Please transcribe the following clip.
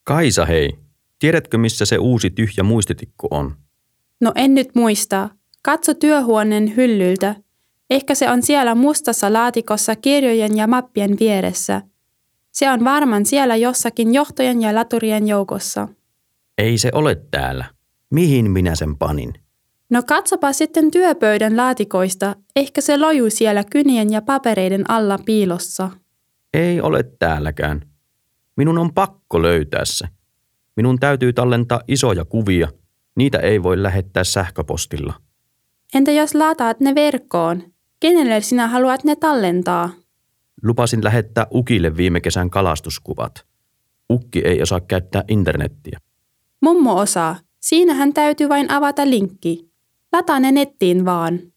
Kaisa, hei. Tiedätkö, missä se uusi tyhjä muistitikku on? No en nyt muista. Katso työhuoneen hyllyltä. Ehkä se on siellä mustassa laatikossa kirjojen ja mappien vieressä. Se on varmaan siellä jossakin johtojen ja laturien joukossa. Ei se ole täällä. Mihin minä sen panin? No katsopa sitten työpöydän laatikoista. Ehkä se lojuu siellä kynien ja papereiden alla piilossa. Ei ole täälläkään. Minun on pakko löytää se. Minun täytyy tallentaa isoja kuvia. Niitä ei voi lähettää sähköpostilla. Entä jos lataat ne verkkoon? Kenelle sinä haluat ne tallentaa? Lupasin lähettää Ukille viime kesän kalastuskuvat. Ukki ei osaa käyttää internettiä. Mummo osaa. Siinähän täytyy vain avata linkki. Lataa ne nettiin vaan.